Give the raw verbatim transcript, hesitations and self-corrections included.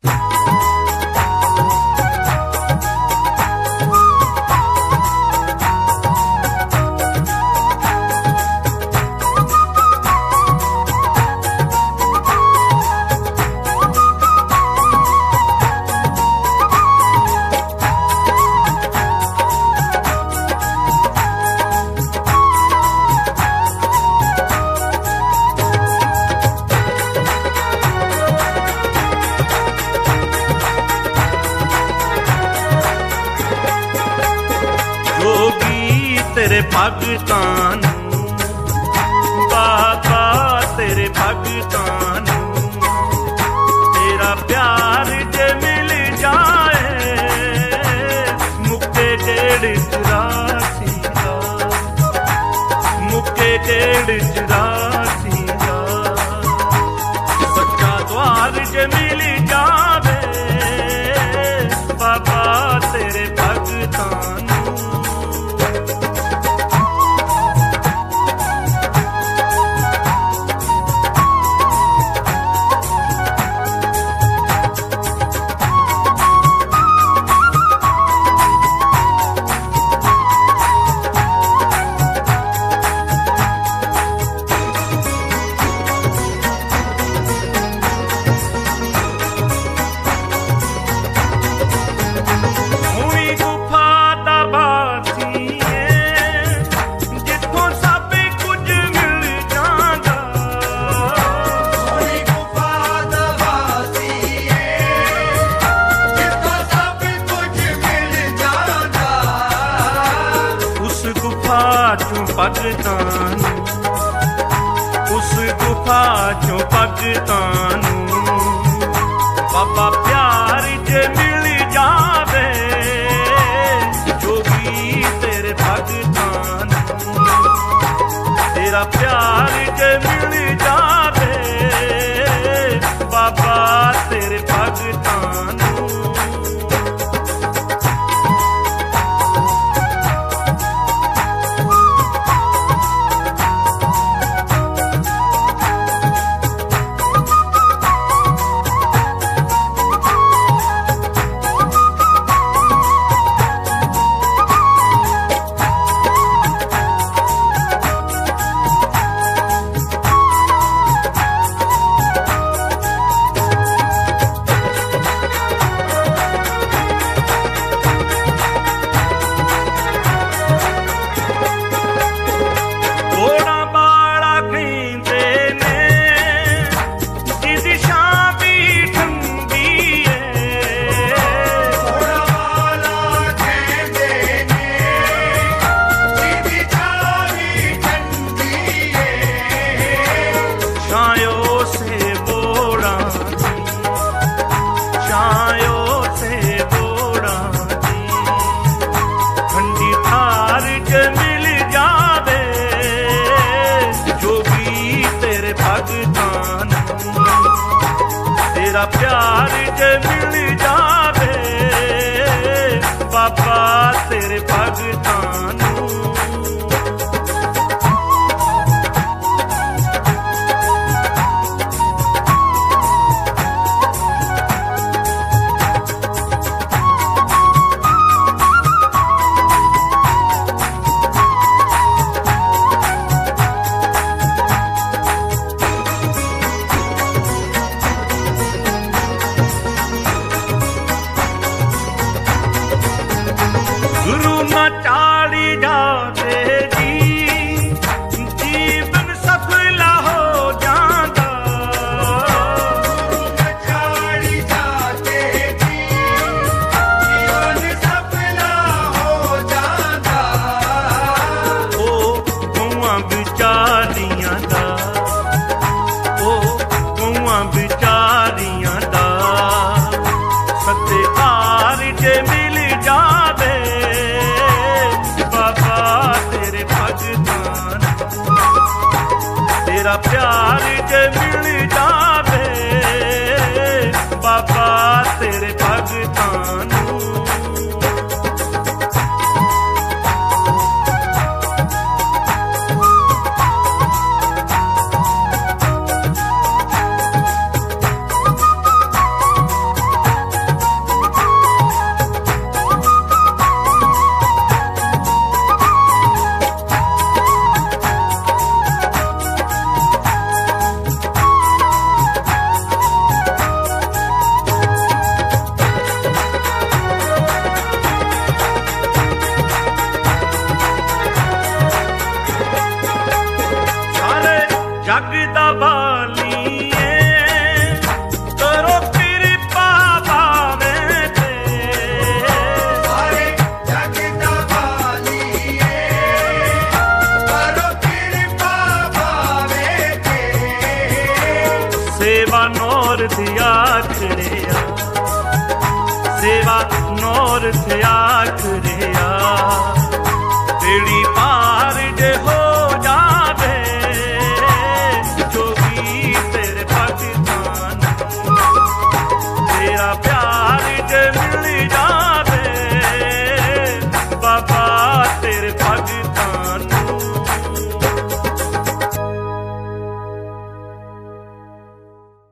भगतां नूं बाबा तेरे भगतां नूं तेरा प्यार जे मिल जाए मुक्के केड़ चुरासी दा मुक्के केड़ चुरासी दा सच्चा द्वार जे मिल जावे बाबा तेरे भगतां भगतां उस गुफा चों भगतां नूं बाबा प्यार जे मिल जावे जो भी तेरे भगतां नूं तेरा प्यार जे मिल जावे बाबा तेरे भगतां नूं तेरा प्यार जे मिल जावे बाबा तेरे भगतां नूं चाली जाते जी जीवन सफला हो जाता चाली जाते जी जीवन सफला हो जाता ओ गौआं बिचारियां दा ओ गौआं बिचारियां दा सत्यार जे मिल जावे तेरा प्यार जे मिल जावे बाबा तेरे भगतां नूं प्यार